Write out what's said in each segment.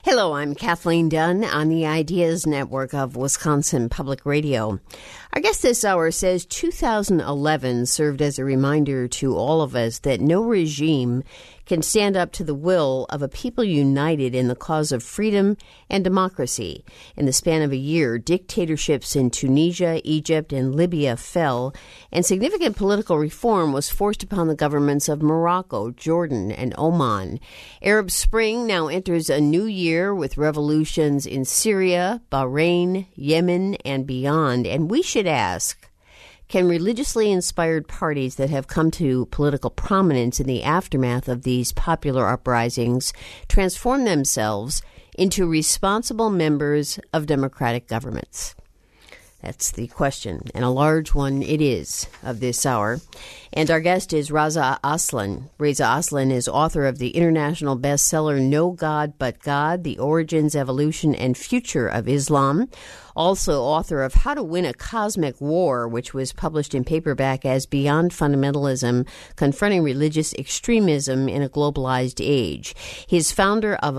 Hello, I'm Kathleen Dunn on the Ideas Network of Wisconsin Public Radio. Our guest this hour says 2011 served as a reminder to all of us that no regime can stand up to the will of a people united in the cause of freedom and democracy. In the span of a year, dictatorships in Tunisia, Egypt, and Libya fell, and significant political reform was forced upon the governments of Morocco, Jordan, and Oman. Arab Spring now enters a new year with revolutions in Syria, Bahrain, Yemen, and beyond. And we should ask, can religiously inspired parties that have come to political prominence in the aftermath of these popular uprisings transform themselves into responsible members of democratic governments? That's the question, and a large one it is of this hour. And our guest is Reza Aslan. Reza Aslan is author of the international bestseller No God But God, The Origins, Evolution, and Future of Islam. Also author of How to Win a Cosmic War, which was published in paperback as Beyond Fundamentalism, Confronting Religious Extremism in a Globalized Age. He's founder of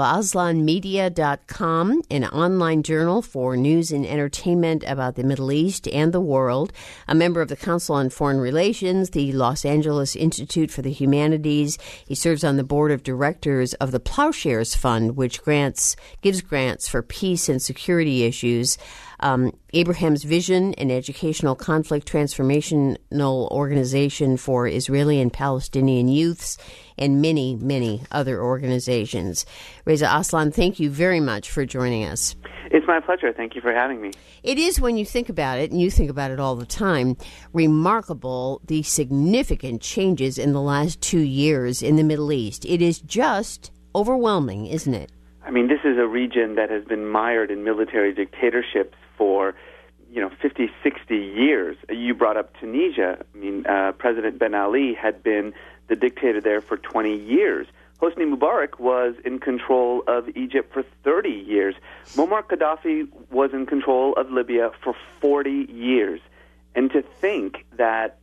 AslanMedia.com, an online journal for news and entertainment about the Middle East and the world, a member of the Council on Foreign Relations, the Los Angeles Institute for the Humanities. He serves on the board of directors of the Plowshares Fund, which gives grants for peace and security issues. Abraham's Vision, an educational conflict transformational organization for Israeli and Palestinian youths, and many, many other organizations. Reza Aslan, thank you very much for joining us. It's my pleasure. Thank you for having me. It is, when you think about it, and you think about it all the time, remarkable the significant changes in the last 2 years in the Middle East. It is just overwhelming, isn't it? I mean, this is a region that has been mired in military dictatorships for, 50, 60 years. You brought up Tunisia. I mean, President Ben Ali had been the dictator there for 20 years. Hosni Mubarak was in control of Egypt for 30 years. Muammar Gaddafi was in control of Libya for 40 years. And to think that,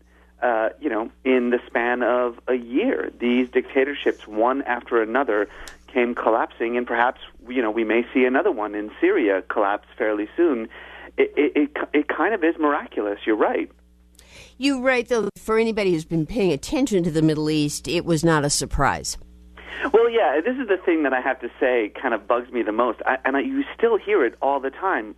in the span of a year, these dictatorships, one after another, came collapsing, and perhaps, we may see another one in Syria collapse fairly soon. It kind of is miraculous. You're right. You're right, though. For anybody who's been paying attention to the Middle East, it was not a surprise. Well, yeah, this is the thing that I have to say kind of bugs me the most. You still hear it all the time.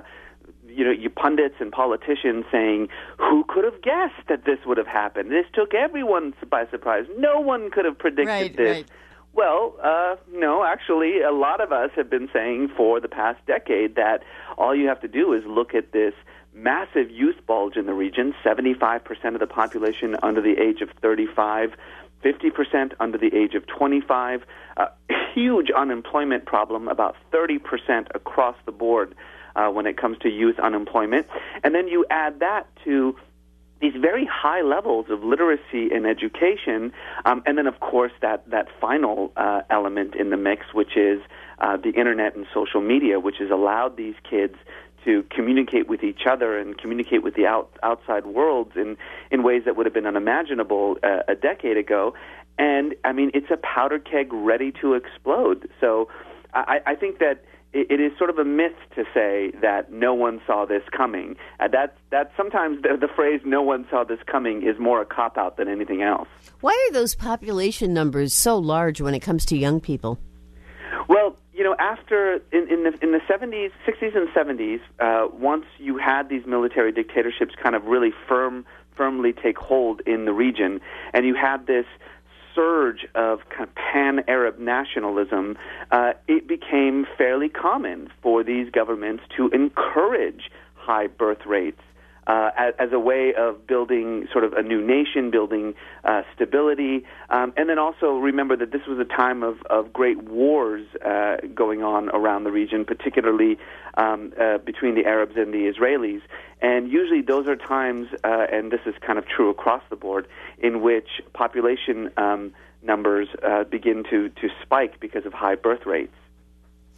You pundits and politicians saying, who could have guessed that this would have happened? This took everyone by surprise. No one could have predicted this. Right. Well, no, actually, a lot of us have been saying for the past decade that all you have to do is look at this massive youth bulge in the region, 75% of the population under the age of 35, 50% under the age of 25, huge unemployment problem, about 30% across the board when it comes to youth unemployment. And then you add that to these very high levels of literacy and education, and then, of course, that final element in the mix, which is the Internet and social media, which has allowed these kids to communicate with each other and communicate with the outside worlds in ways that would have been unimaginable a decade ago. And, I mean, it's a powder keg ready to explode. So I think that it is sort of a myth to say that no one saw this coming. That sometimes the phrase "no one saw this coming" is more a cop-out than anything else. Why are those population numbers so large when it comes to young people? Well, after in the 70s, 60s, and 70s, once you had these military dictatorships kind of really firmly take hold in the region, and you had this surge of kind of pan-Arab nationalism, it became fairly common for these governments to encourage high birth rates as a way of building sort of a new nation, building stability, and then also remember that this was a time of great wars going on around the region, particularly between the Arabs and the Israelis. And usually those are times, and this is kind of true across the board, in which population numbers begin to spike because of high birth rates.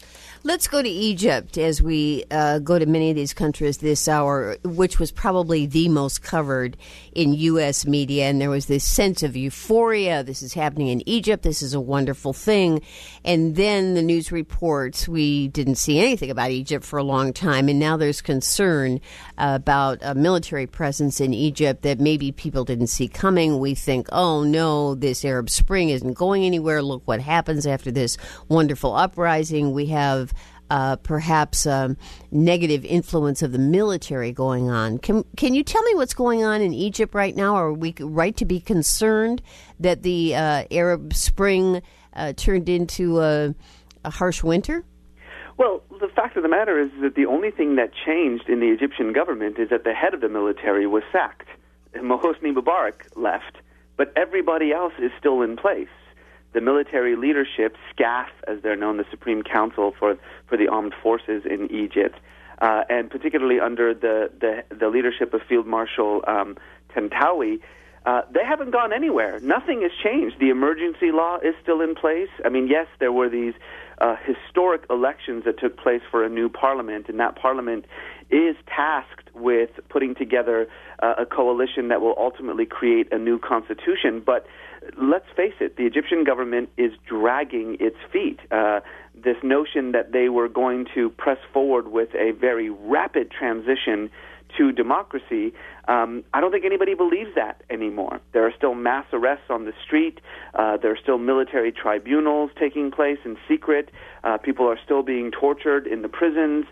Let's go to Egypt as we go to many of these countries this hour, which was probably the most covered in U.S. media. And there was this sense of euphoria. This is happening in Egypt. This is a wonderful thing. And then the news reports, we didn't see anything about Egypt for a long time. And now there's concern about a military presence in Egypt that maybe people didn't see coming. We think, oh, no, this Arab Spring isn't going anywhere. Look what happens after this wonderful uprising. We have perhaps negative influence of the military going on. Can you tell me what's going on in Egypt right now? Are we right to be concerned that the Arab Spring turned into a harsh winter? Well, the fact of the matter is that the only thing that changed in the Egyptian government is that the head of the military was sacked. Hosni Mubarak left, but everybody else is still in place. The military leadership, SCAF, as they're known, the Supreme Council for the Armed Forces in Egypt, and particularly under the leadership of Field Marshal Tantawi, they haven't gone anywhere. Nothing has changed. The emergency law is still in place. I mean, yes, there were these historic elections that took place for a new parliament, and that parliament is tasked with putting together a coalition that will ultimately create a new constitution. But let's face it, the Egyptian government is dragging its feet. This notion that they were going to press forward with a very rapid transition to democracy, I don't think anybody believes that anymore. There are still mass arrests on the street. There are still military tribunals taking place in secret. People are still being tortured in the prisons.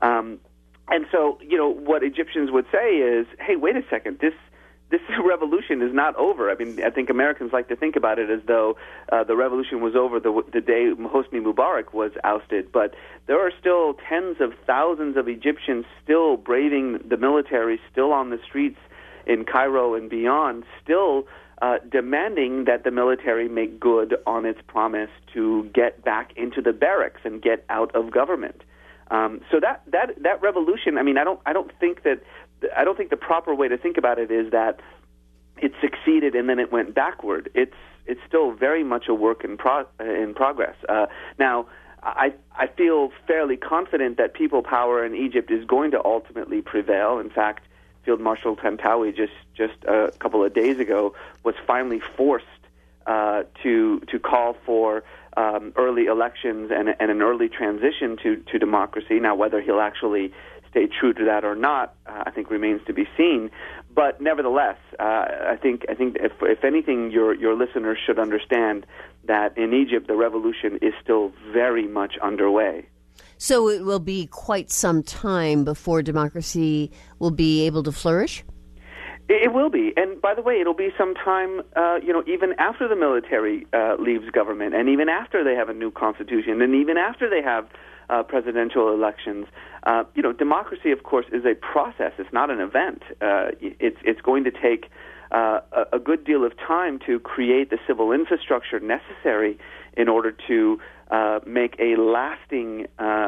And so, what Egyptians would say is, hey, wait a second, this revolution is not over. I mean, I think Americans like to think about it as though the revolution was over the day Hosni Mubarak was ousted. But there are still tens of thousands of Egyptians still braving the military, still on the streets in Cairo and beyond, still demanding that the military make good on its promise to get back into the barracks and get out of government. So that revolution, I mean, I don't think the proper way to think about it is that it succeeded and then it went backward. It's still very much a work in progress. Now, I feel fairly confident that people power in Egypt is going to ultimately prevail. In fact, Field Marshal Tantawi just a couple of days ago was finally forced to call for early elections and an early transition to democracy. Now, whether he'll actually stay true to that or not, I think remains to be seen. But nevertheless, I think if anything, your listeners should understand that in Egypt the revolution is still very much underway. So it will be quite some time before democracy will be able to flourish? It will be. And by the way, it'll be some time, even after the military leaves government, and even after they have a new constitution, and even after they have presidential elections. Democracy, of course, is a process. It's not an event. It's going to take a good deal of time to create the civil infrastructure necessary in order to make a lasting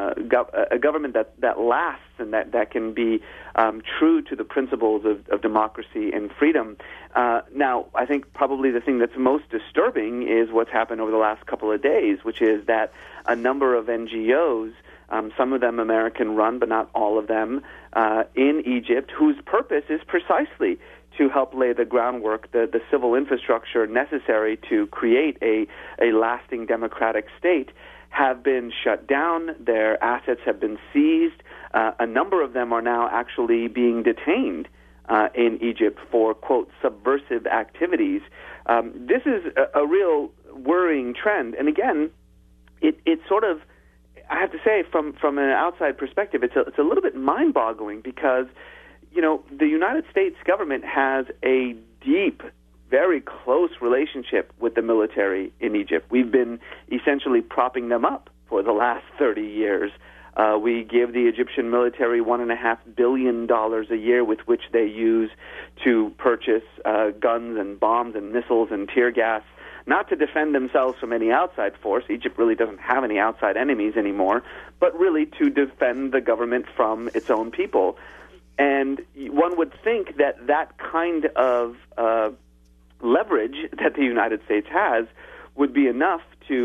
a government that lasts and that can be true to the principles of democracy and freedom. Now, I think probably the thing that's most disturbing is what's happened over the last couple of days, which is that a number of NGOs, some of them American-run, but not all of them, in Egypt, whose purpose is precisely to help lay the groundwork, the civil infrastructure necessary to create a lasting democratic state, have been shut down. Their assets have been seized. A number of them are now actually being detained in Egypt for, quote, subversive activities. This is a real worrying trend. And again, it sort of, I have to say, from an outside perspective, it's a little bit mind-boggling because, the United States government has a deep, very close relationship with the military in Egypt. We've been essentially propping them up for the last 30 years. We give the Egyptian military $1.5 billion a year with which they use to purchase guns and bombs and missiles and tear gas, not to defend themselves from any outside force. Egypt really doesn't have any outside enemies anymore, but really to defend the government from its own people. And one would think that kind of leverage that the United States has would be enough to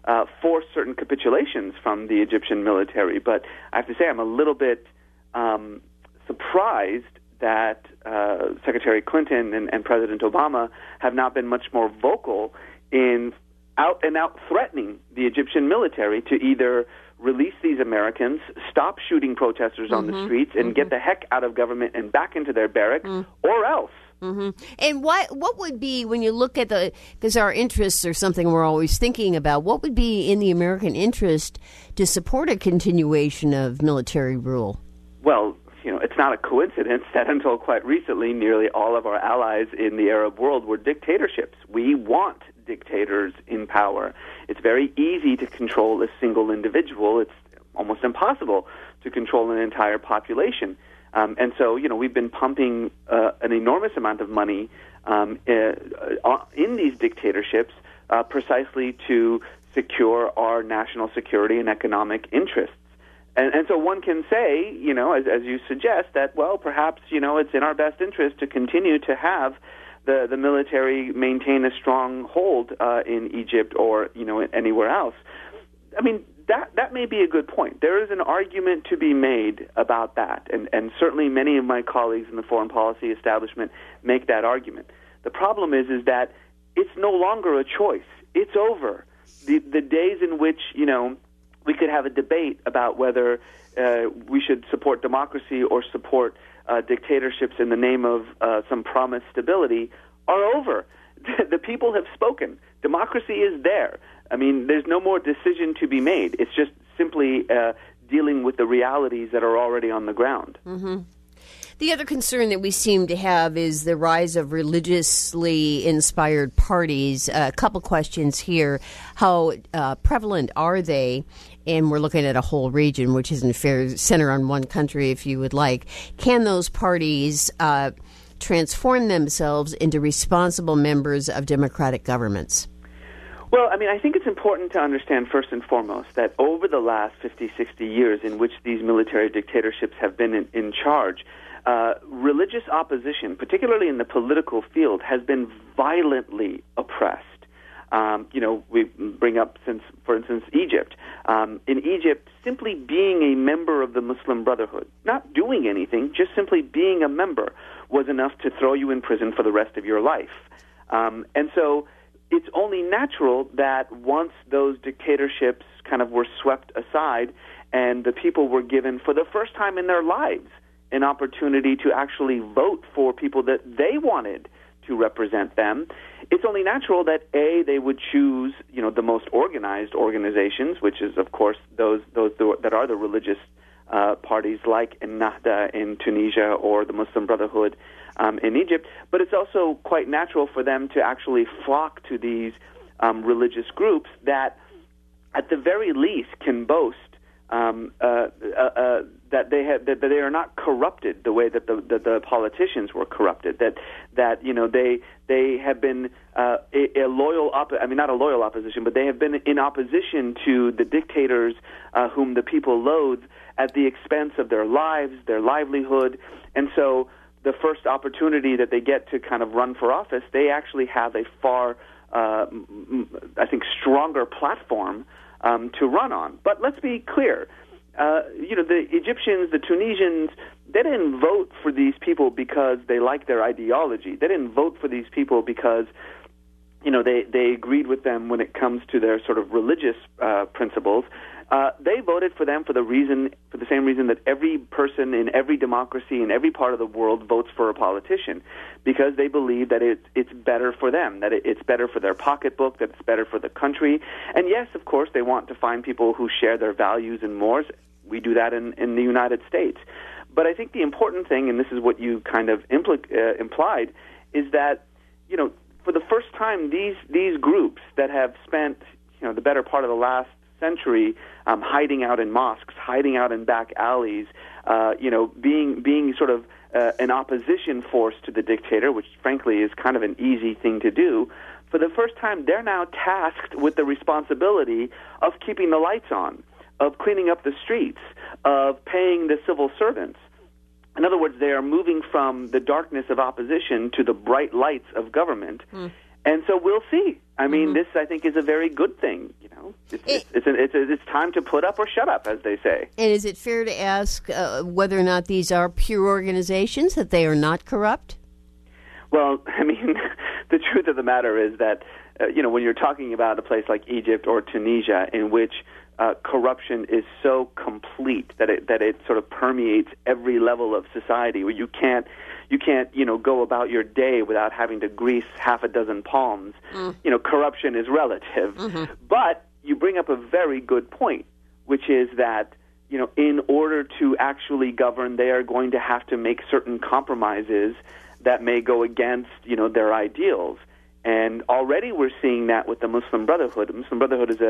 force certain capitulations from the Egyptian military. But I have to say I'm a little bit surprised that Secretary Clinton and President Obama have not been much more vocal in out-and-out threatening the Egyptian military to either release these Americans, stop shooting protesters on the streets, and get the heck out of government and back into their barracks, or else. And what would be, when you look at because our interests are something we're always thinking about, what would be in the American interest to support a continuation of military rule? Well, it's not a coincidence that until quite recently, nearly all of our allies in the Arab world were dictatorships. We want dictators in power. It's very easy to control a single individual. It's almost impossible to control an entire population. And so, we've been pumping an enormous amount of money in these dictatorships precisely to secure our national security and economic interests. And so one can say, as you suggest, that, well, perhaps, it's in our best interest to continue to have the military maintain a strong hold in Egypt or, anywhere else. I mean, that may be a good point. There is an argument to be made about that, and certainly many of my colleagues in the foreign policy establishment make that argument. The problem is that it's no longer a choice. It's over. The days in which, we could have a debate about whether we should support democracy or support dictatorships in the name of some promised stability are over. The people have spoken. Democracy is there. I mean, there's no more decision to be made. It's just simply dealing with the realities that are already on the ground. The other concern that we seem to have is the rise of religiously inspired parties. A couple questions here. How prevalent are they? And we're looking at a whole region, which isn't fair, center on one country, if you would like. Can those parties transform themselves into responsible members of democratic governments? Well, I mean, I think it's important to understand first and foremost that over the last 50, 60 years in which these military dictatorships have been in charge, religious opposition, particularly in the political field, has been violently oppressed. We bring up, for instance, Egypt. In Egypt, simply being a member of the Muslim Brotherhood, not doing anything, just simply being a member, was enough to throw you in prison for the rest of your life. And so it's only natural that once those dictatorships kind of were swept aside and the people were given, for the first time in their lives, an opportunity to actually vote for people that they wanted to represent them, it's only natural that, A, they would choose, the most organized organizations, which is, of course, those that are the religious parties like Ennahda in Tunisia or the Muslim Brotherhood in Egypt. But it's also quite natural for them to actually flock to these religious groups that, at the very least, can boast that they are not corrupted the way that the politicians were corrupted. That they have been a loyal not a loyal opposition, but they have been in opposition to the dictators whom the people loathe at the expense of their lives, their livelihood, and so the first opportunity that they get to kind of run for office, they actually have a far, I think, stronger platform to run on. But let's be clear. The Egyptians, the Tunisians, they didn't vote for these people because they like their ideology. They didn't vote for these people because, they agreed with them when it comes to their sort of religious principles. They voted for them for the same reason that every person in every democracy in every part of the world votes for a politician, because they believe that it's better for them, that it's better for their pocketbook, that it's better for the country. And yes, of course, they want to find people who share their values and mores. We do that in the United States. But I think the important thing, and this is what you kind of implied, is that, for the first time, these groups that have spent, the better part of the last century hiding out in mosques, hiding out in back alleys, being sort of an opposition force to the dictator, which frankly is kind of an easy thing to do. For the first time, they're now tasked with the responsibility of keeping the lights on, of cleaning up the streets, of paying the civil servants. In other words, they are moving from the darkness of opposition to the bright lights of government. And so we'll see. I mean, this, I think, is a very good thing. You know, it's time to put up or shut up, as they say. And is it fair to ask whether or not these are pure organizations, that they are not corrupt? Well, I mean, the truth of the matter is that, when you're talking about a place like Egypt or Tunisia, in which corruption is so complete that it sort of permeates every level of society, where you can't go about your day without having to grease half a dozen palms. Corruption is relative. Mm-hmm. But you bring up a very good point, which is that, in order to actually govern, they are going to have to make certain compromises that may go against, their ideals. And already we're seeing that with the Muslim Brotherhood. The Muslim Brotherhood is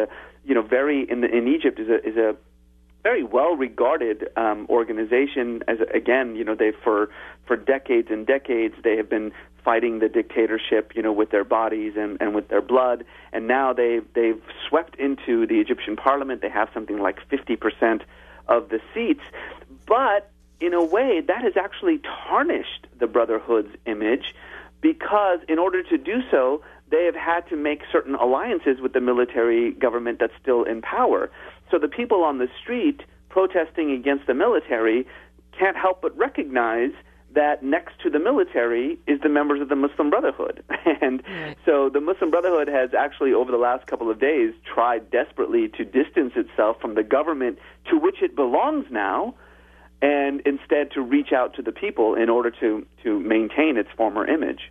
in Egypt is a very well regarded organization. As again, they for decades and decades they have been fighting the dictatorship, with their bodies and with their blood. And now they've swept into the Egyptian parliament. They have something like 50% of the seats, but in a way that has actually tarnished the Brotherhood's image, because in order to do so, they have had to make certain alliances with the military government that's still in power. So the people on the street protesting against the military can't help but recognize that next to the military is the members of the Muslim Brotherhood. And so the Muslim Brotherhood has actually, over the last couple of days, tried desperately to distance itself from the government to which it belongs now, and instead to reach out to the people in order to maintain its former image.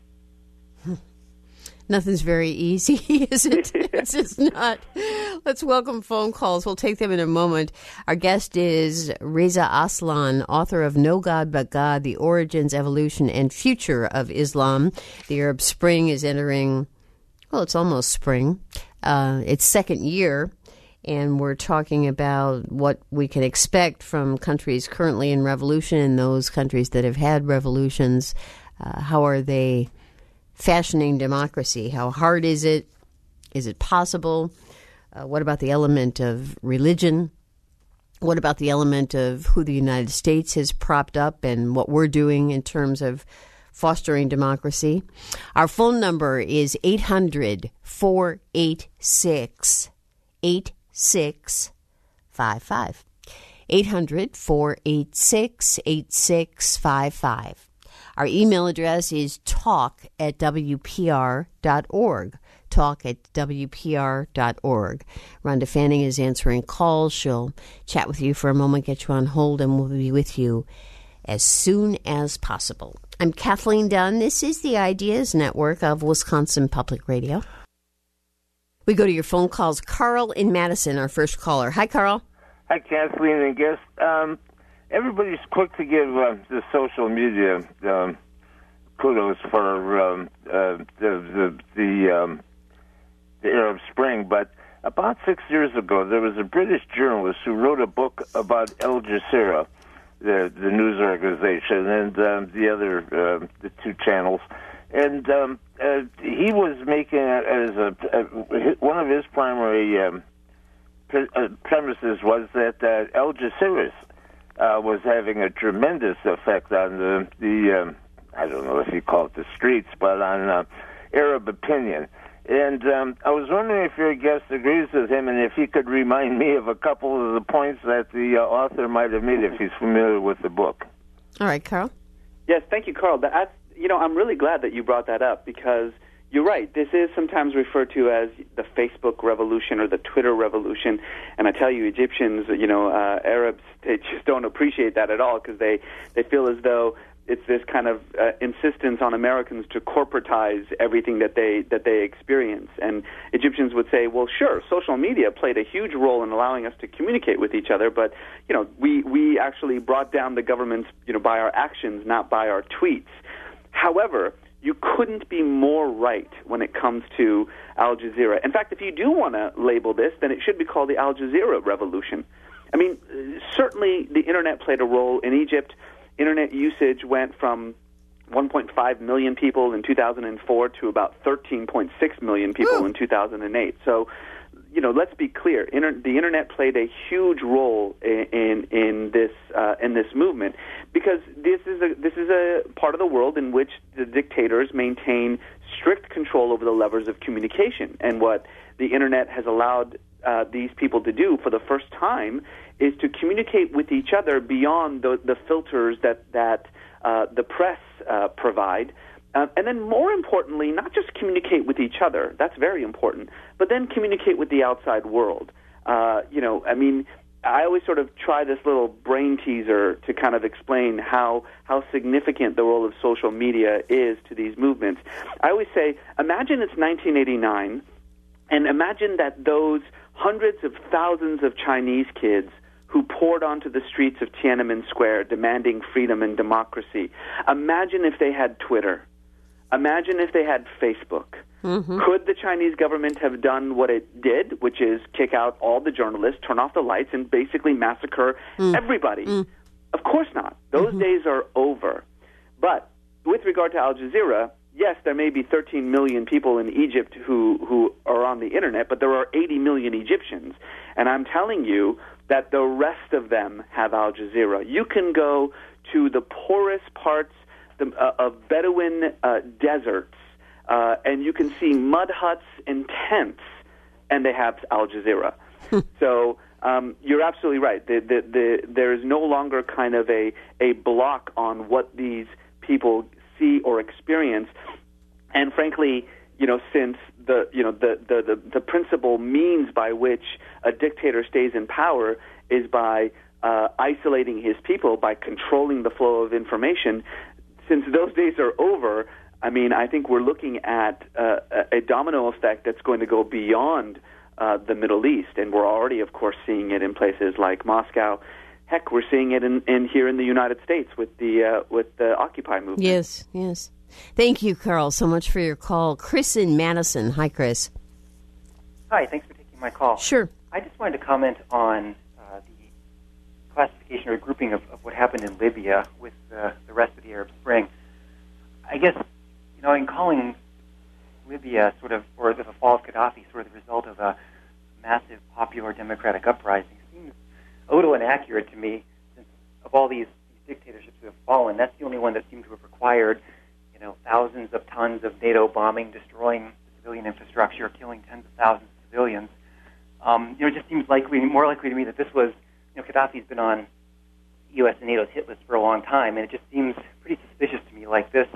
Nothing's very easy, is it? It's just not. Let's welcome phone calls. We'll take them in a moment. Our guest is Reza Aslan, author of No God But God, The Origins, Evolution, and Future of Islam. The Arab Spring is entering, it's almost spring, its second year. And we're talking about what we can expect from countries currently in revolution and those countries that have had revolutions. How are they fashioning democracy? How hard is it? Is it possible? What about the element of religion? What about the element of who the United States has propped up and what we're doing in terms of fostering democracy? Our phone number is 800-486-8655. 800-486-8655. Our email address is talk@wpr.org. Talk@wpr.org. Rhonda Fanning is answering calls. She'll chat with you for a moment, get you on hold, and we'll be with you as soon as possible. I'm Kathleen Dunn. This is the Ideas Network of Wisconsin Public Radio. We go to your phone calls. Carl in Madison, our first caller. Hi, Carl. Hi, Kathleen and guest. Everybody's quick to give the social media kudos for the Arab Spring, but about 6 years ago, there was a British journalist who wrote a book about Al Jazeera, the news organization, and the two channels, and he was making it as one of his primary premises was that Al Jazeera was having a tremendous effect on the I don't know if you call it the streets, but on Arab opinion. And I was wondering if your guest agrees with him, and if he could remind me of a couple of the points that the author might have made if he's familiar with the book. All right, Carl. Yes, thank you, Carl. I'm really glad that you brought that up, because you're right. This is sometimes referred to as the Facebook revolution or the Twitter revolution. And I tell you, Egyptians, Arabs, they just don't appreciate that at all, because they feel as though it's this kind of insistence on Americans to corporatize everything that they experience. And Egyptians would say, well, sure, social media played a huge role in allowing us to communicate with each other, but we actually brought down the governments by our actions, not by our tweets. However, you couldn't be more right when it comes to Al Jazeera. In fact, if you do want to label this, then it should be called the Al Jazeera Revolution. I mean, certainly the Internet played a role in Egypt. Internet usage went from 1.5 million people in 2004 to about 13.6 million people in 2008. So, let's be clear. The Internet played a huge role in this movement, because this is a part of the world in which the dictators maintain strict control over the levers of communication. And what the Internet has allowed these people to do for the first time is to communicate with each other beyond the filters that the press provide. And then more importantly, not just communicate with each other, that's very important, but then communicate with the outside world. I always sort of try this little brain teaser to kind of explain how significant the role of social media is to these movements. I always say, imagine it's 1989, and imagine that those hundreds of thousands of Chinese kids who poured onto the streets of Tiananmen Square demanding freedom and democracy. Imagine if they had Twitter. Imagine if they had Facebook. Mm-hmm. Could the Chinese government have done what it did, which is kick out all the journalists, turn off the lights, and basically massacre everybody? Of course not. Those days are over. But with regard to Al Jazeera, yes, there may be 13 million people in Egypt who are on the Internet, but there are 80 million Egyptians. And I'm telling you that the rest of them have Al Jazeera. You can go to the poorest parts of Bedouin deserts, and you can see mud huts and tents, and they have Al Jazeera. So you're absolutely right. There is no longer kind of a block on what these people see or experience. And frankly, since the principal means by which a dictator stays in power is by isolating his people, by controlling the flow of information, since those days are over, I think we're looking at a domino effect that's going to go beyond the Middle East, and we're already, of course, seeing it in places like Moscow. Heck, we're seeing it in here in the United States with the Occupy movement. Yes. Thank you, Carl, so much for your call. Chris in Madison. Hi, Chris. Hi, thanks for taking my call. Sure. I just wanted to comment on the classification or grouping of what happened in Libya with the rest of the Arab Spring. I guess, in calling Libya sort of, or the fall of Gaddafi, sort of the result of a massive popular democratic uprising, seems a little inaccurate to me, since of all these dictatorships that have fallen, that's the only one that seems to have required thousands of tons of NATO bombing, destroying civilian infrastructure, killing tens of thousands of civilians. It just seems more likely to me that this was, Gaddafi's been on U.S. and NATO's hit list for a long time, and it just seems pretty suspicious to me like this,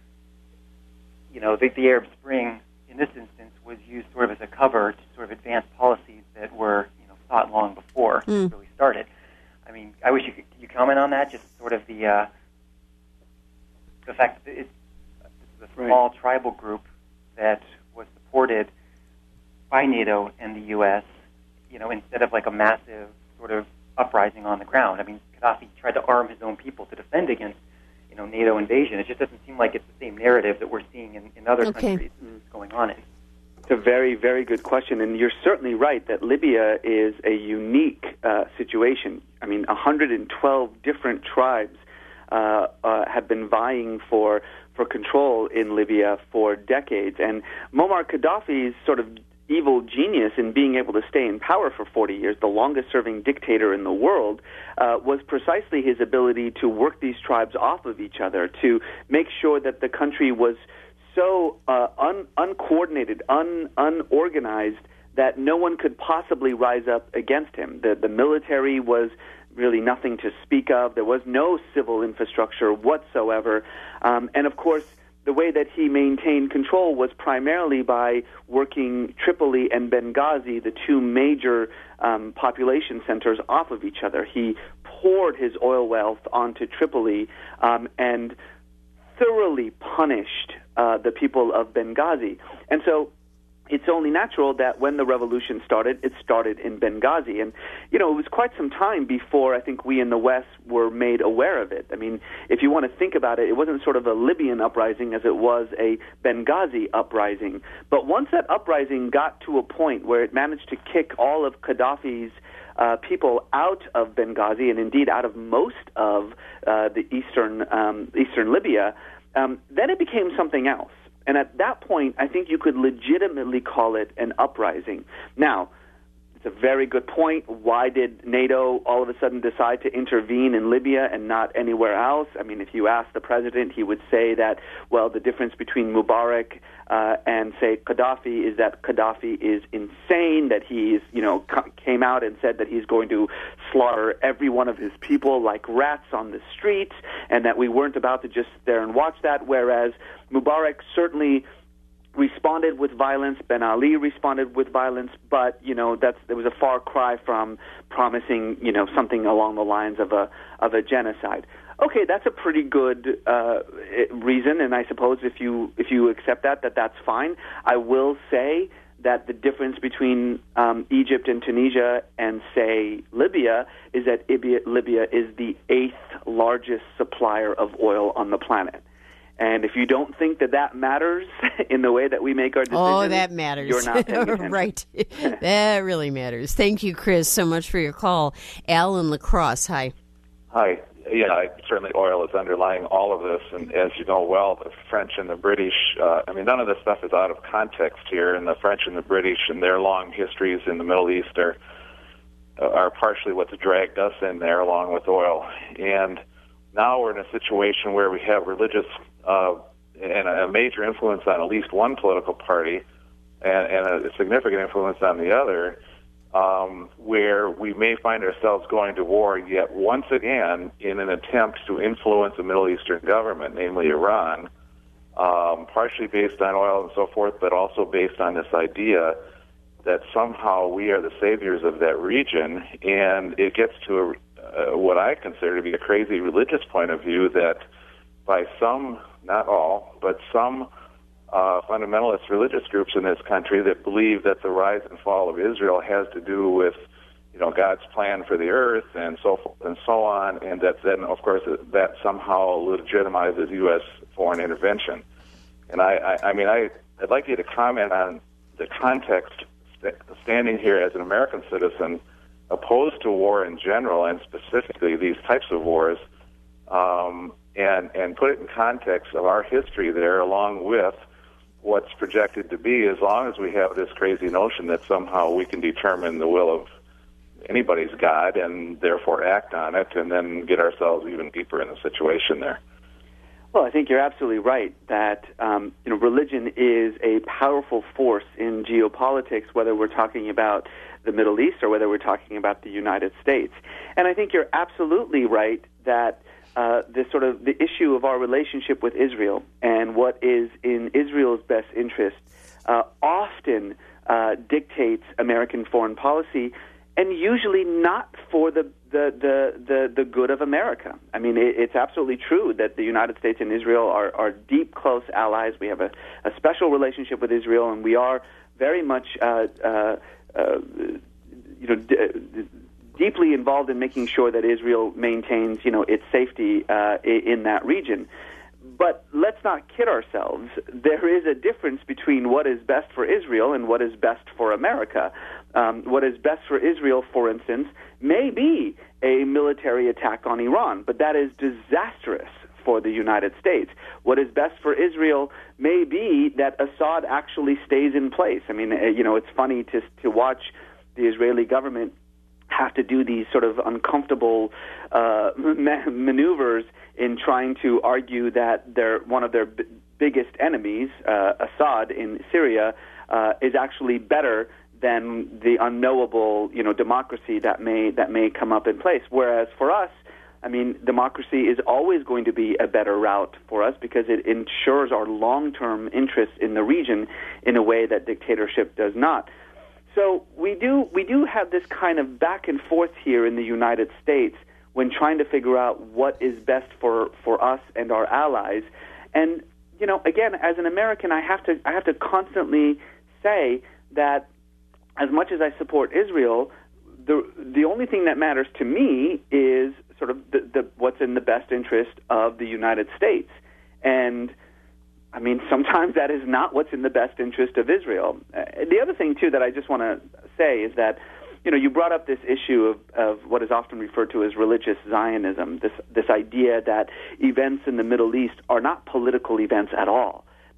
the Arab Spring, in this instance, was used sort of as a cover to sort of advance policies that were, thought long before it really started. I wish could you comment on that, just sort of the fact that it's a small tribal group that was supported by NATO and the U.S., instead of like a massive sort of uprising on the ground. Gaddafi tried to arm his own people to defend against, NATO invasion. It just doesn't seem like it's the same narrative that we're seeing in other countries going on in. It's a very, very good question, and you're certainly right that Libya is a unique situation. 112 different tribes have been vying for control in Libya for decades. And Muammar Gaddafi's sort of evil genius in being able to stay in power for 40 years, the longest-serving dictator in the world, was precisely his ability to work these tribes off of each other, to make sure that the country was so uncoordinated, unorganized, that no one could possibly rise up against him. The military was really nothing to speak of. There was no civil infrastructure whatsoever. And, of course, the way that he maintained control was primarily by working Tripoli and Benghazi, the two major population centers, off of each other. He poured his oil wealth onto Tripoli and thoroughly punished the people of Benghazi. And so it's only natural that when the revolution started, it started in Benghazi. And, it was quite some time before I think we in the West were made aware of it. If you want to think about it, it wasn't sort of a Libyan uprising as it was a Benghazi uprising. But once that uprising got to a point where it managed to kick all of Gaddafi's people out of Benghazi, and indeed out of most of the eastern Libya, then it became something else. And at that point, I think you could legitimately call it an uprising. Now, It's a very good point. Why did NATO all of a sudden decide to intervene in Libya and not anywhere else? I mean, if you ask the president, he would say that, well, the difference between Mubarak and, say, Gaddafi is that Gaddafi is insane, that he's, came out and said that he's going to slaughter every one of his people like rats on the streets, and that we weren't about to just sit there and watch that, whereas Mubarak certainly responded with violence. Ben Ali responded with violence, but there was a far cry from promising something along the lines of a genocide. Okay, that's a pretty good reason, and I suppose if you accept that's fine. I will say that the difference between Egypt and Tunisia and, say, Libya is that Libya is the 8th largest supplier of oil on the planet. And if you don't think that matters in the way that we make our decisions, oh, that matters. You're not paying attention. Right. That really matters. Thank you, Chris, so much for your call. Al in La Crosse, hi. Hi. Yeah, certainly oil is underlying all of this. And as you know well, the French and the British, none of this stuff is out of context here. And the French and the British and their long histories in the Middle East are partially what's dragged us in there along with oil. And now we're in a situation where we have religious and a major influence on at least one political party and a significant influence on the other, where we may find ourselves going to war yet once again in an attempt to influence a Middle Eastern government, namely Iran, partially based on oil and so forth, but also based on this idea that somehow we are the saviors of that region, and it gets to what I consider to be a crazy religious point of view that by some, not all, but some fundamentalist religious groups in this country that believe that the rise and fall of Israel has to do with, God's plan for the earth and so forth and so on, and that then, of course, that somehow legitimizes U.S. foreign intervention. And I'd like you to comment on the context, standing here as an American citizen, opposed to war in general, and specifically these types of wars, and put it in context of our history there, along with what's projected to be, as long as we have this crazy notion that somehow we can determine the will of anybody's God and therefore act on it, and then get ourselves even deeper in the situation there. Well, I think you're absolutely right that religion is a powerful force in geopolitics, whether we're talking about the Middle East or whether we're talking about the United States. And I think you're absolutely right that the issue of our relationship with Israel and what is in Israel's best interest often dictates American foreign policy, and usually not for the good of America. I mean, it's absolutely true that the United States and Israel are deep, close allies. We have a special relationship with Israel, and we are very much deeply involved in making sure that Israel maintains, its safety in that region. But let's not kid ourselves. There is a difference between what is best for Israel and what is best for America. What is best for Israel, for instance, may be a military attack on Iran, but that is disastrous for the United States. What is best for Israel may be that Assad actually stays in place. I mean, it's funny to watch the Israeli government have to do these sort of uncomfortable maneuvers in trying to argue that one of their biggest enemies, Assad in Syria, is actually better than the unknowable, democracy that may come up in place. Whereas for us, I mean, democracy is always going to be a better route for us because it ensures our long-term interests in the region in a way that dictatorship does not. So we do have this kind of back and forth here in the United States when trying to figure out what is best for us and our allies. And again, as an American, I have to constantly say that as much as I support Israel, the only thing that matters to me is sort of the what's in the best interest of the United States. And I mean, sometimes that is not what's in the best interest of Israel. The other thing, too, that I just want to say is that, you brought up this issue of what is often referred to as religious Zionism, this idea that events in the Middle East are not political events at all,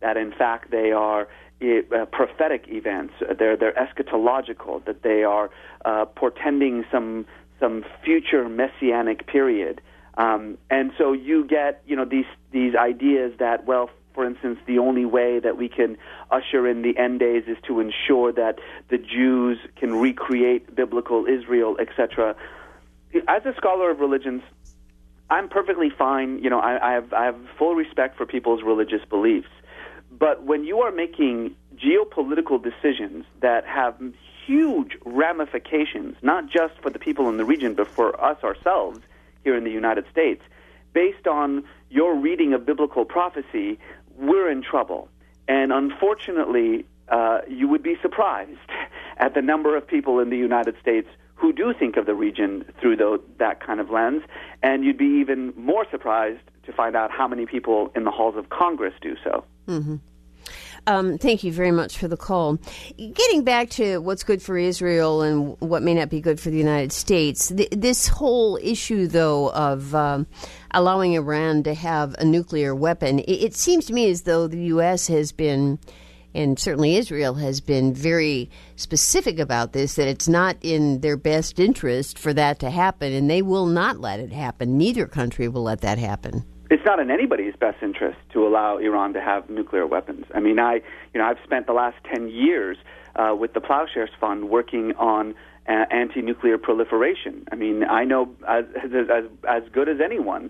that in fact they are prophetic events, they're eschatological, that they are portending some future messianic period. And so you get, these ideas that, well, for instance, the only way that we can usher in the end days is to ensure that the Jews can recreate biblical Israel, etc. As a scholar of religions, I'm perfectly fine. I have full respect for people's religious beliefs. But when you are making geopolitical decisions that have huge ramifications, not just for the people in the region, but for us ourselves here in the United States, based on your reading of biblical prophecy, we're in trouble. And unfortunately, you would be surprised at the number of people in the United States who do think of the region through that kind of lens, and you'd be even more surprised to find out how many people in the halls of Congress do so. Mm-hmm. Thank you very much for the call. Getting back to what's good for Israel and what may not be good for the United States, this whole issue, though, of allowing Iran to have a nuclear weapon, it seems to me as though the U.S. has been, and certainly Israel has been, very specific about this, that it's not in their best interest for that to happen, and they will not let it happen. Neither country will let that happen. It's not in anybody's best interest to allow Iran to have nuclear weapons. I mean, I've spent the last 10 years with the Plowshares Fund working on anti-nuclear proliferation. I mean, I know as good as anyone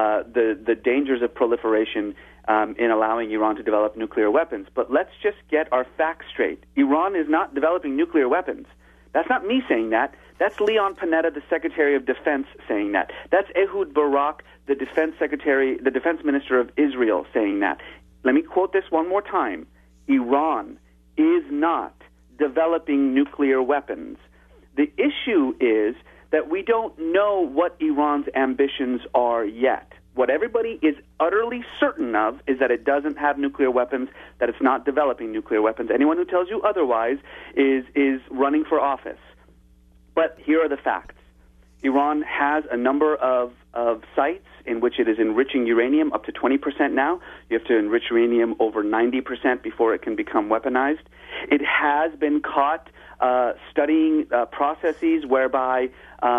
the dangers of proliferation in allowing Iran to develop nuclear weapons. But let's just get our facts straight. Iran is not developing nuclear weapons. That's not me saying that. That's Leon Panetta, the Secretary of Defense, saying that. That's Ehud Barak, the Defense Minister of Israel, saying that. Let me quote this one more time. Iran is not developing nuclear weapons. The issue is that we don't know what Iran's ambitions are yet. What everybody is utterly certain of is that it doesn't have nuclear weapons, that it's not developing nuclear weapons. Anyone who tells you otherwise is running for office. But here are the facts. Iran has a number of sites in which it is enriching uranium up to 20% now. You have to enrich uranium over 90% before it can become weaponized. It has been caught studying processes whereby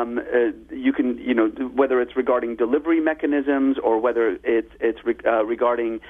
you can, whether it's regarding delivery mechanisms or whether it's regarding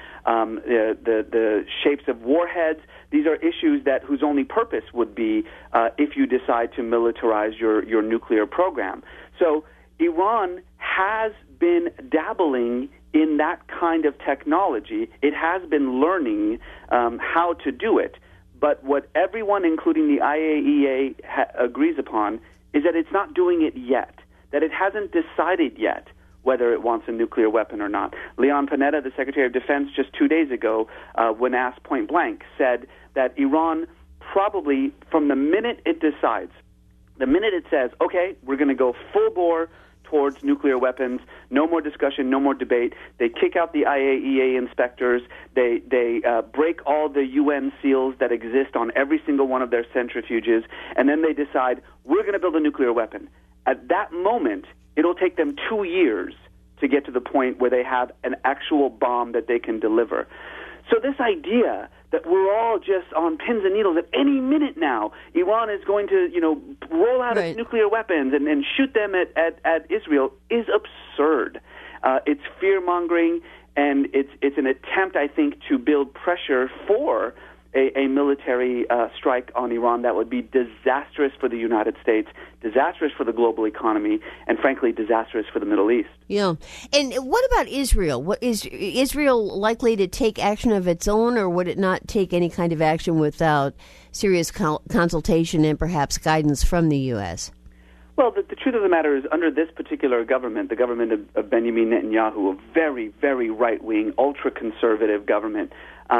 the shapes of warheads. These are issues whose only purpose would be if you decide to militarize your nuclear program. So Iran has been dabbling in that kind of technology. It has been learning how to do it. But what everyone, including the IAEA, agrees upon is that it's not doing it yet, that it hasn't decided yet whether it wants a nuclear weapon or not. Leon Panetta, the Secretary of Defense, just 2 days ago, when asked point blank, said that Iran probably, from the minute it decides, the minute it says, okay, we're going to go full bore towards nuclear weapons, no more discussion, no more debate. They kick out the IAEA inspectors. They break all the UN seals that exist on every single one of their centrifuges, and then they decide, we're going to build a nuclear weapon. At that moment, it'll take them 2 years to get to the point where they have an actual bomb that they can deliver. So this idea that we're all just on pins and needles at any minute now, Iran is going to, roll out its nuclear weapons and shoot them at Israel is absurd. It's fear-mongering, and it's an attempt, I think, to build pressure for a military strike on Iran that would be disastrous for the United States, disastrous for the global economy, and frankly, disastrous for the Middle East. Yeah. And what about Israel? What is Israel likely to take action of its own, or would it not take any kind of action without serious consultation and perhaps guidance from the U.S.? Well, the truth of the matter is, under this particular government, the government of Benjamin Netanyahu, a very, very right-wing, ultra-conservative government,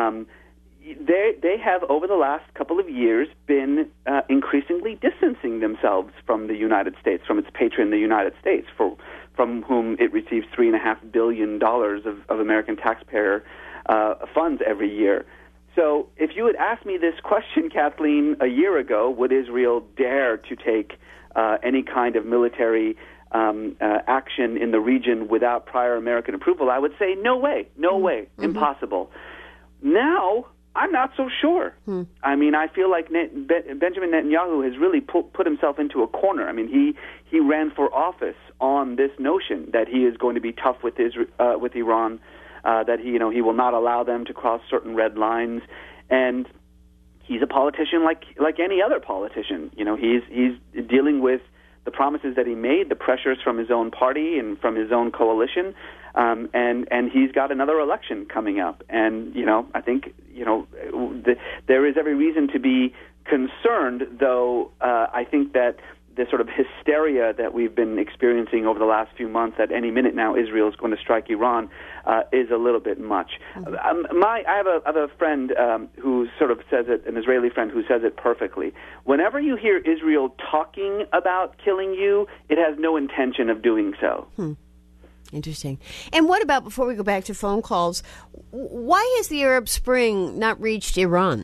they have, over the last couple of years, been increasingly distancing themselves from the United States, from its patron, the United States, from whom it receives $3.5 billion of American taxpayer funds every year. So if you had asked me this question, Kathleen, a year ago, would Israel dare to take any kind of military action in the region without prior American approval, I would say no way, impossible. Now, I'm not so sure. I mean, I feel like Benjamin Netanyahu has really put himself into a corner. I mean, he ran for office on this notion that he is going to be tough with Iran, that he will not allow them to cross certain red lines, and he's a politician like any other politician. He's dealing with the promises that he made, the pressures from his own party and from his own coalition, and he's got another election coming up. And I think there is every reason to be concerned, though. I think that the sort of hysteria that we've been experiencing over the last few months, that any minute now Israel is going to strike Iran, is a little bit much. I have a friend who sort of says it, an Israeli friend who says it perfectly. Whenever you hear Israel talking about killing you, it has no intention of doing so. Interesting. And what about, before we go back to phone calls, why has the Arab Spring not reached Iran?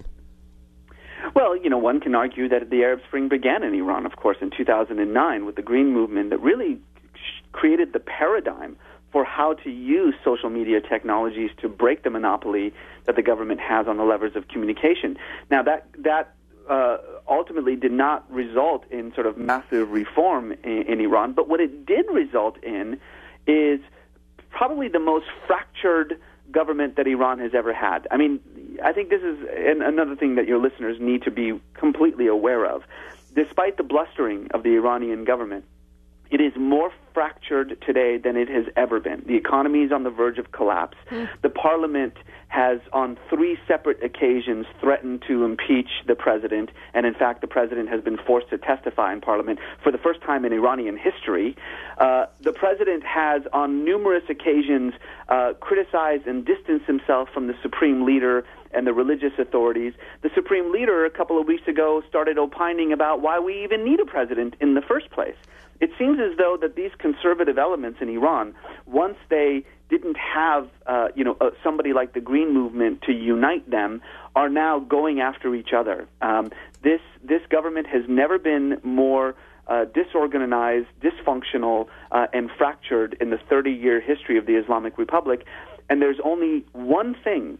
Well, one can argue that the Arab Spring began in Iran, of course, in 2009 with the Green Movement that really created the paradigm for how to use social media technologies to break the monopoly that the government has on the levers of communication. Now, that ultimately did not result in sort of massive reform in Iran, but what it did result in is probably the most fractured government that Iran has ever had. I mean, I think this is another thing that your listeners need to be completely aware of. Despite the blustering of the Iranian government, it is more fractured today than it has ever been. The economy is on the verge of collapse. The parliament has, on 3 separate occasions, threatened to impeach the president, and in fact, the president has been forced to testify in parliament for the first time in Iranian history. The president has, on numerous occasions, criticized and distanced himself from the supreme leader and the religious authorities. The supreme leader, a couple of weeks ago, started opining about why we even need a president in the first place. It seems as though that these conservative elements in Iran, once they didn't have somebody like the Green Movement to unite them, are now going after each other. This government has never been more disorganized, dysfunctional, and fractured in the 30-year history of the Islamic Republic, and there's only one thing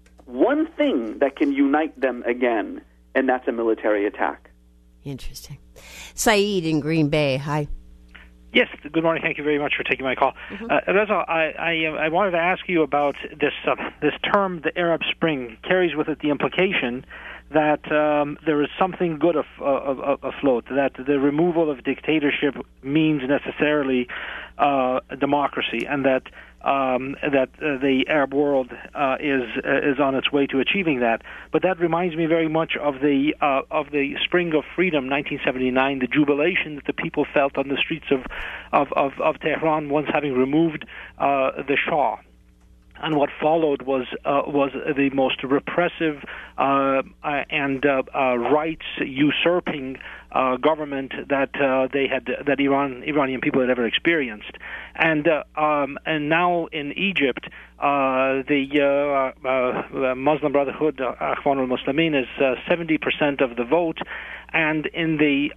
that can unite them again, and that's a military attack. Interesting. Saeed in Green Bay, hi. Yes, good morning. Thank you very much for taking my call. Reza, I wanted to ask you about this term, the Arab Spring, carries with it the implication that there is something good afloat, that the removal of dictatorship means necessarily democracy, and that the Arab world is on its way to achieving that. But that reminds me very much of the Spring of Freedom, 1979, the jubilation that the people felt on the streets of Tehran once having removed the Shah. And what followed was the most repressive and rights usurping government that Iranian people had ever experienced. And now in Egypt, the Muslim Brotherhood, Akhwan al-Muslimin, is 70% of the vote. And in the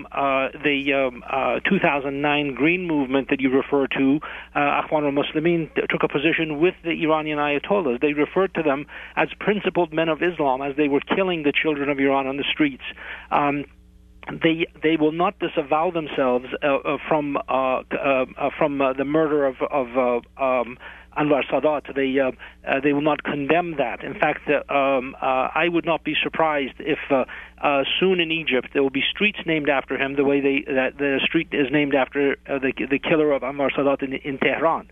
2009 Green Movement that you refer to, Akhwan al-Muslimin took a position with the Iranian Ayatollahs. They referred to them as principled men of Islam as they were killing the children of Iran on the streets. They will not disavow themselves from the murder of Anwar Sadat. They will not condemn that. In fact, I would not be surprised if soon in Egypt there will be streets named after him, the way the street is named after the killer of Anwar Sadat in Tehran.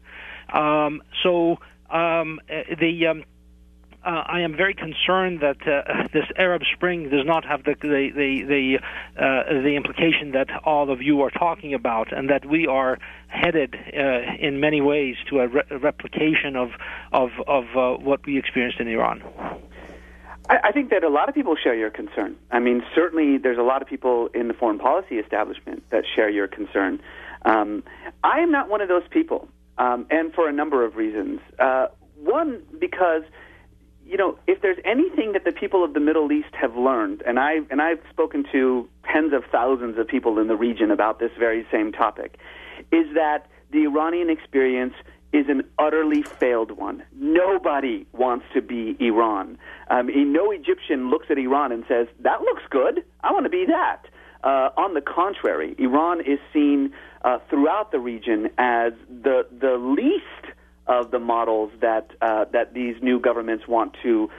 I am very concerned that this Arab Spring does not have the implication that all of you are talking about, and that we are headed in many ways to a replication of what we experienced in Iran. I think that a lot of people share your concern. I mean, certainly there's a lot of people in the foreign policy establishment that share your concern. I am not one of those people, and for a number of reasons. One, because if there's anything that the people of the Middle East have learned, and I've spoken to tens of thousands of people in the region about this very same topic, is that the Iranian experience is an utterly failed one. Nobody wants to be Iran. No Egyptian looks at Iran and says, that looks good, I want to be that. On the contrary, Iran is seen throughout the region as the least of the models that these new governments want to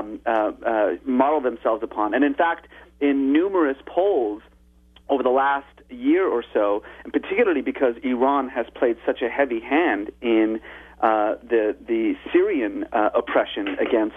model themselves upon. And in fact, in numerous polls over the last year or so, and particularly because Iran has played such a heavy hand in the Syrian oppression against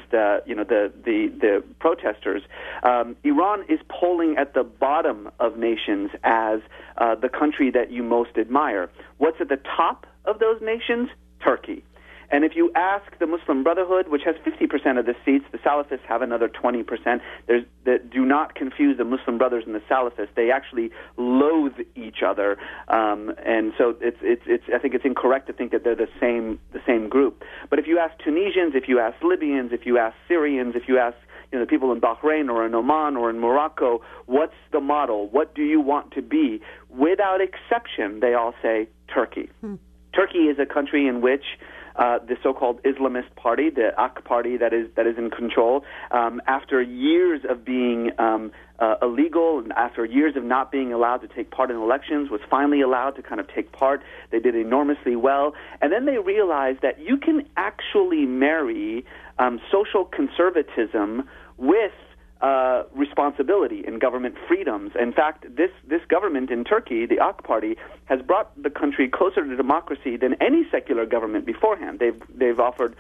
the protesters, Iran is polling at the bottom of nations as the country that you most admire. What's at the top of those nations? Turkey. And if you ask the Muslim Brotherhood, which has 50% of the seats, the Salafists have another 20%. Do not confuse the Muslim Brothers and the Salafists. They actually loathe each other, and so it's. I think it's incorrect to think that they're the same group. But if you ask Tunisians, if you ask Libyans, if you ask Syrians, if you ask the people in Bahrain or in Oman or in Morocco, what's the model? What do you want to be? Without exception, they all say Turkey. Turkey is a country in which the so-called Islamist party, the AK party that is in control, after years of being illegal and after years of not being allowed to take part in elections, was finally allowed to kind of take part. They did enormously well. And then they realized that you can actually marry social conservatism with responsibility and government freedoms. In fact, this government in Turkey, the AK party, has brought the country closer to democracy than any secular government beforehand. They've offered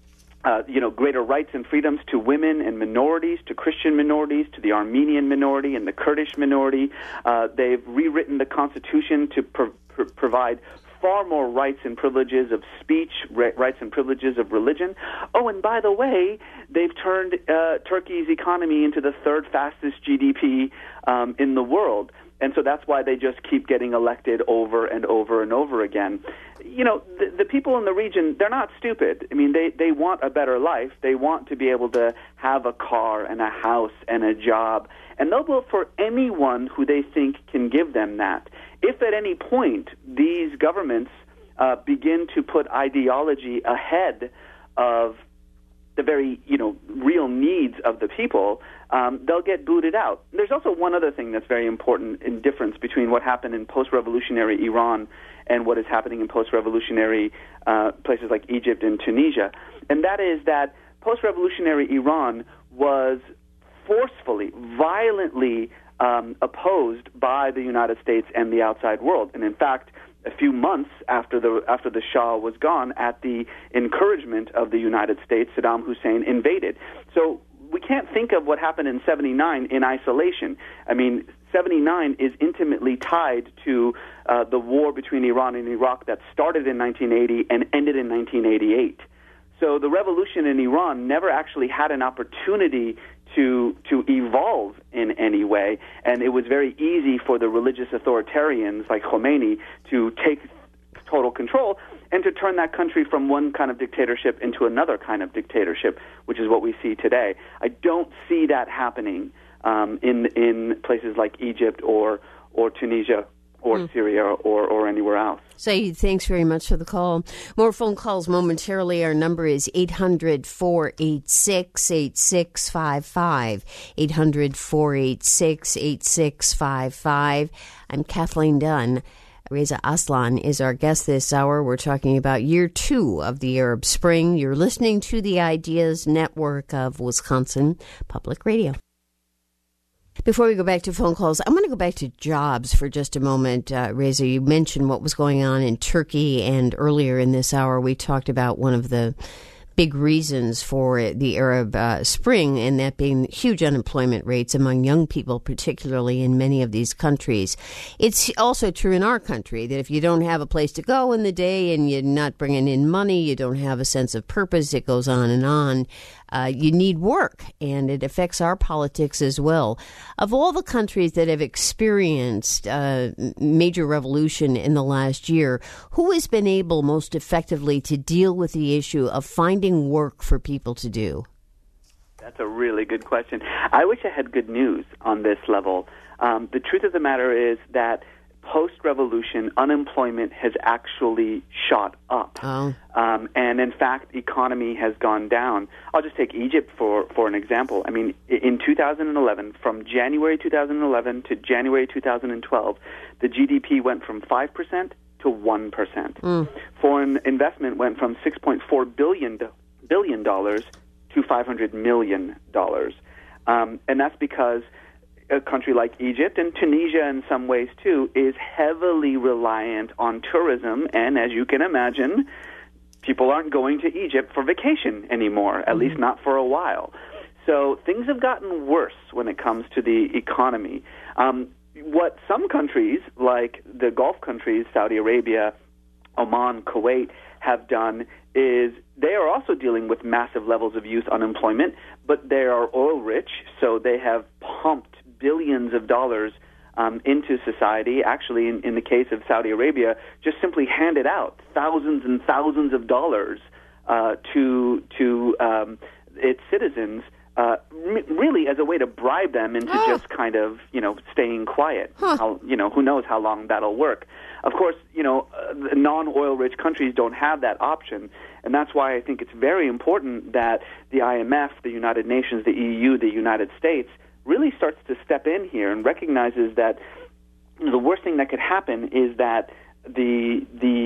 greater rights and freedoms to women and minorities, to Christian minorities, to the Armenian minority and the Kurdish minority. They've rewritten the constitution to provide far more rights and privileges of speech, rights and privileges of religion. Oh, and by the way, they've turned Turkey's economy into the third fastest GDP in the world. And so that's why they just keep getting elected over and over and over again. The people in the region, they're not stupid. I mean, they want a better life. They want to be able to have a car and a house and a job. And they'll vote for anyone who they think can give them that. If at any point these governments begin to put ideology ahead of the very, real needs of the people, they'll get booted out. There's also one other thing that's very important in difference between what happened in post-revolutionary Iran and what is happening in post-revolutionary places like Egypt and Tunisia, and that is that post-revolutionary Iran was forcefully, violently opposed by the United States and the outside world. And in fact, a few months after the Shah was gone, at the encouragement of the United States, Saddam Hussein invaded. So we can't think of what happened in 79 in isolation. I mean, 79 is intimately tied to the war between Iran and Iraq that started in 1980 and ended in 1988. So the revolution in Iran never actually had an opportunity to evolve in any way, and it was very easy for the religious authoritarians like Khomeini to take total control and to turn that country from one kind of dictatorship into another kind of dictatorship, which is what we see today. I don't see that happening in places like Egypt or Tunisia or Syria or anywhere else. Saeed, thanks very much for the call. More phone calls momentarily. Our number is 800-486-8655. 800-486-8655. I'm Kathleen Dunn. Reza Aslan is our guest this hour. We're talking about year 2 of the Arab Spring. You're listening to the Ideas Network of Wisconsin Public Radio. Before we go back to phone calls, I'm going to go back to jobs for just a moment. Reza, you mentioned what was going on in Turkey, and earlier in this hour we talked about one of the big reasons for the Arab Spring, and that being huge unemployment rates among young people, particularly in many of these countries. It's also true in our country that if you don't have a place to go in the day and you're not bringing in money, you don't have a sense of purpose, it goes on and on. You need work, and it affects our politics as well. Of all the countries that have experienced major revolution in the last year, who has been able most effectively to deal with the issue of finding work for people to do? That's a really good question. I wish I had good news on this level. The truth of the matter is that post-revolution, unemployment has actually shot up. Oh. And in fact, economy has gone down. I'll just take Egypt for an example. I mean, in 2011, from January 2011 to January 2012, the GDP went from 5% to 1%. Foreign investment went from $6.4 billion to $500 million. And that's because a country like Egypt, and Tunisia in some ways too, is heavily reliant on tourism. And as you can imagine, people aren't going to Egypt for vacation anymore, at least not for a while. So things have gotten worse when it comes to the economy. What some countries, like the Gulf countries, Saudi Arabia, Oman, Kuwait, have done is they are also dealing with massive levels of youth unemployment, but they are oil-rich, so they have pumped billions of dollars into society. Actually, in the case of Saudi Arabia, just simply handed out thousands and thousands of dollars to its citizens, really as a way to bribe them into just kind of, staying quiet. Who knows how long that'll work. Of course, non-oil-rich countries don't have that option, and that's why I think it's very important that the IMF, the United Nations, the EU, the United States really starts to step in here and recognizes that the worst thing that could happen is that the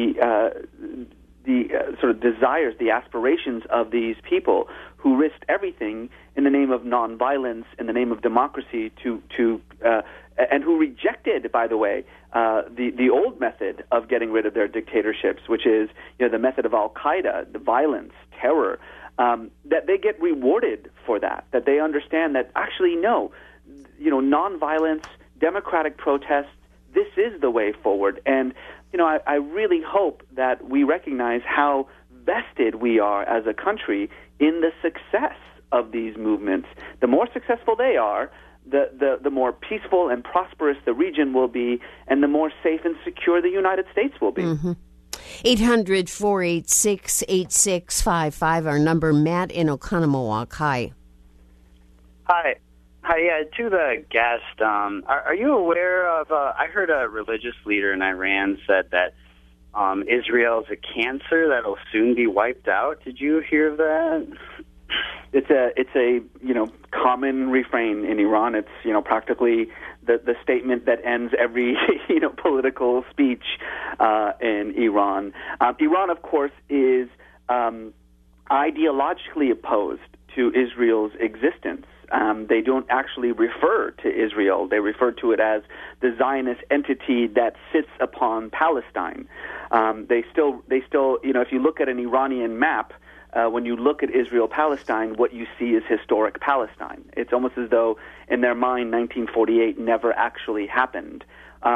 sort of desires, the aspirations of these people who risked everything in the name of nonviolence, in the name of democracy, and who rejected, by the way, the old method of getting rid of their dictatorships, which is the method of Al-Qaeda, the violence, terror, that they get rewarded for that, that they understand that actually no, nonviolence, democratic protests, this is the way forward. And I really hope that we recognize how vested we are as a country in the success of these movements. The more successful they are, the more peaceful and prosperous the region will be, and the more safe and secure the United States will be. 800-486-8655, our number. Matt in Oconomowoc. Hi. Hi. Yeah, to the guest, are you aware of, I heard a religious leader in Iran said that Israel is a cancer that will soon be wiped out. Did you hear of that? It's a common refrain in Iran. It's practically the statement that ends every political speech in Iran. Iran, of course, is ideologically opposed to Israel's existence. They don't actually refer to Israel. They refer to it as the Zionist entity that sits upon Palestine. They still, if you look at an Iranian map, when you look at Israel-Palestine, what you see is historic Palestine. It's almost as though, in their mind, 1948 never actually happened.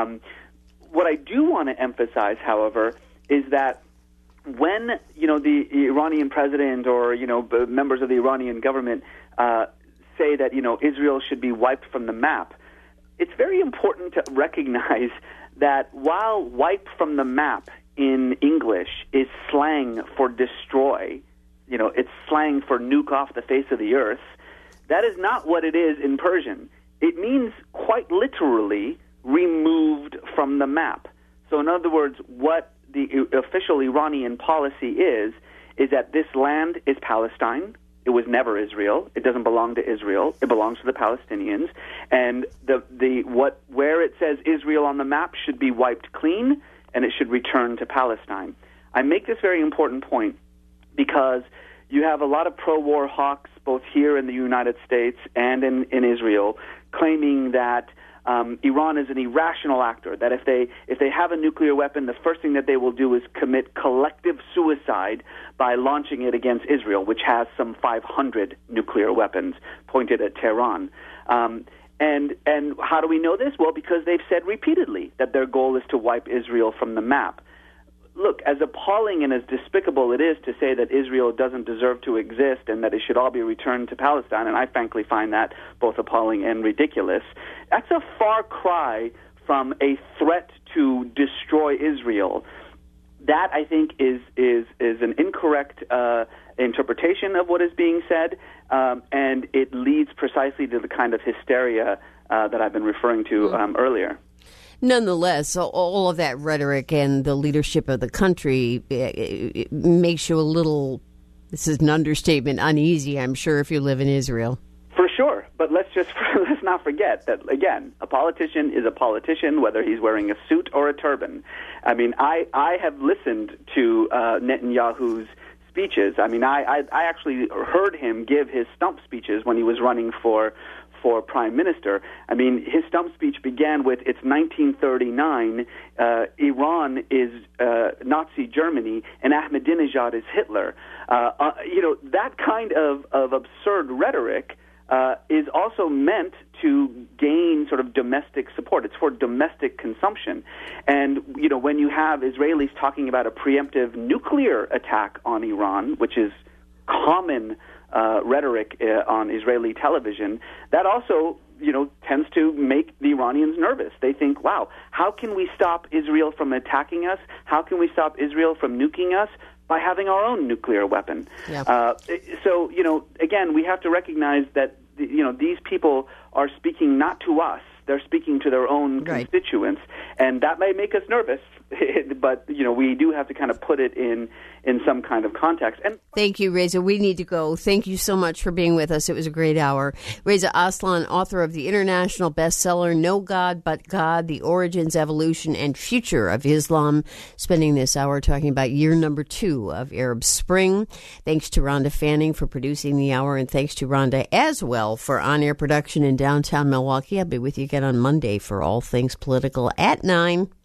What I do want to emphasize, however, is that when the Iranian president or members of the Iranian government say that Israel should be wiped from the map, it's very important to recognize that while "wipe from the map" in English is slang for destroy, it's slang for nuke off the face of the earth, that is not what it is in Persian. It means quite literally removed from the map. So in other words, what the official Iranian policy is that this land is Palestine. It was never Israel. It doesn't belong to Israel. It belongs to the Palestinians. And where it says Israel on the map should be wiped clean, and it should return to Palestine. I make this very important point because you have a lot of pro-war hawks, both here in the United States and in Israel, claiming that Iran is an irrational actor, that if they have a nuclear weapon, the first thing that they will do is commit collective suicide by launching it against Israel, which has some 500 nuclear weapons pointed at Tehran. And how do we know this? Well, because they've said repeatedly that their goal is to wipe Israel from the map. Look, as appalling and as despicable it is to say that Israel doesn't deserve to exist and that it should all be returned to Palestine, and I frankly find that both appalling and ridiculous, that's a far cry from a threat to destroy Israel. That, I think, is an incorrect interpretation of what is being said, and it leads precisely to the kind of hysteria that I've been referring to earlier. Nonetheless, all of that rhetoric and the leadership of the country it makes you a little, this is an understatement, uneasy, I'm sure, if you live in Israel. For sure, but let's not forget that, again, a politician is a politician, whether he's wearing a suit or a turban. I mean, I have listened to Netanyahu's speeches. I mean, I actually heard him give his stump speeches when he was running for prime minister. I mean, his stump speech began with, it's 1939, Iran is Nazi Germany, and Ahmadinejad is Hitler. That kind of absurd rhetoric is also meant to gain sort of domestic support. It's for domestic consumption. And, when you have Israelis talking about a preemptive nuclear attack on Iran, which is common rhetoric on Israeli television, that also, tends to make the Iranians nervous. They think, wow, how can we stop Israel from attacking us? How can we stop Israel from nuking us? By having our own nuclear weapon. Yeah. So, again, we have to recognize that, these people are speaking not to us. They're speaking to their own constituents, and that may make us nervous. But, we do have to kind of put it in some kind of context. And thank you, Reza. We need to go. Thank you so much for being with us. It was a great hour. Reza Aslan, author of the international bestseller, No God But God, The Origins, Evolution, and Future of Islam, spending this hour talking about year number 2 of Arab Spring. Thanks to Rhonda Fanning for producing the hour, and thanks to Rhonda as well for on-air production in downtown Milwaukee. I'll be with you again on Monday for All Things Political at 9.